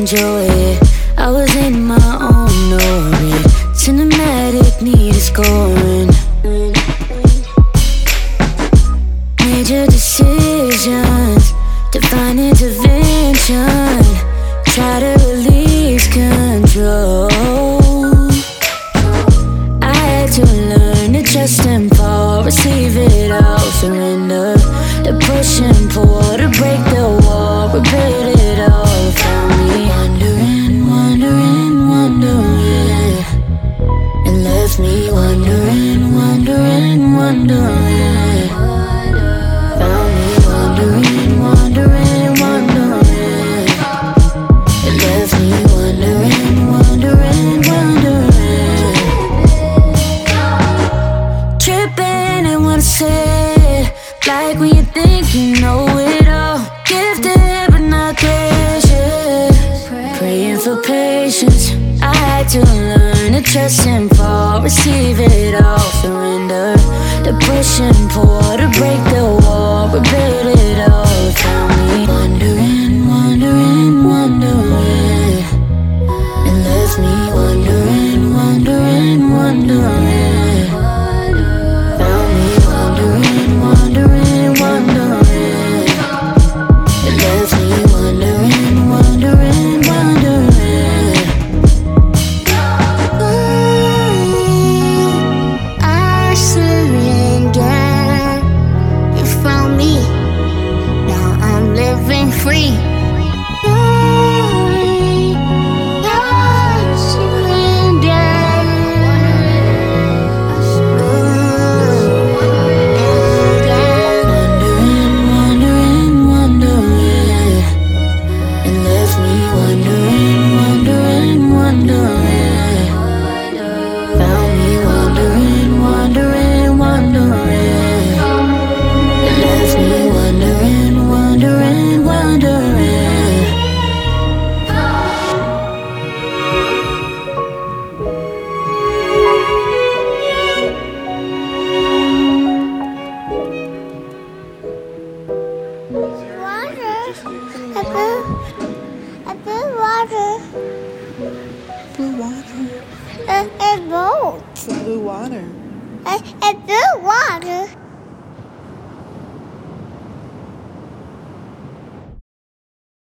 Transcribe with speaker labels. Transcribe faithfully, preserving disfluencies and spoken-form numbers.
Speaker 1: enjoy it. I was in my own orbit. Cinematic needed scoring. Major decisions, divine intervention. Try to release control. I had to learn to trust and fall, receive it all, surrender. The push and pull, to break the wall, rebuild it all. Found me wondering, wondering, wondering. It left me wondering, wondering, wondering. Found me wondering, wondering, wondering. It left me wondering, wondering, wondering. Tripping in what I said, like when you think you know it all. Gifted but not gracious, praying for patience. I had to learn to trust and fall, receive it all, surrender. The push and pull, to break the wall, rebuild it all. Found me wondering, wondering, wondering. It left me wondering, wondering, wondering. Found me wondering, wondering, wondering. It left me wondering, wondering, wondering.
Speaker 2: I surrender. You found me. Now I'm living free. I surrender.
Speaker 1: Wondering, wondering. It left me wondering, wondering, wondering. Found me wondering, wondering, wondering. It left me wondering, wondering, wondering.
Speaker 2: Water. I put, I put water.
Speaker 3: Blue water.
Speaker 2: A, a boat.
Speaker 3: Some blue water.
Speaker 2: I, I put water.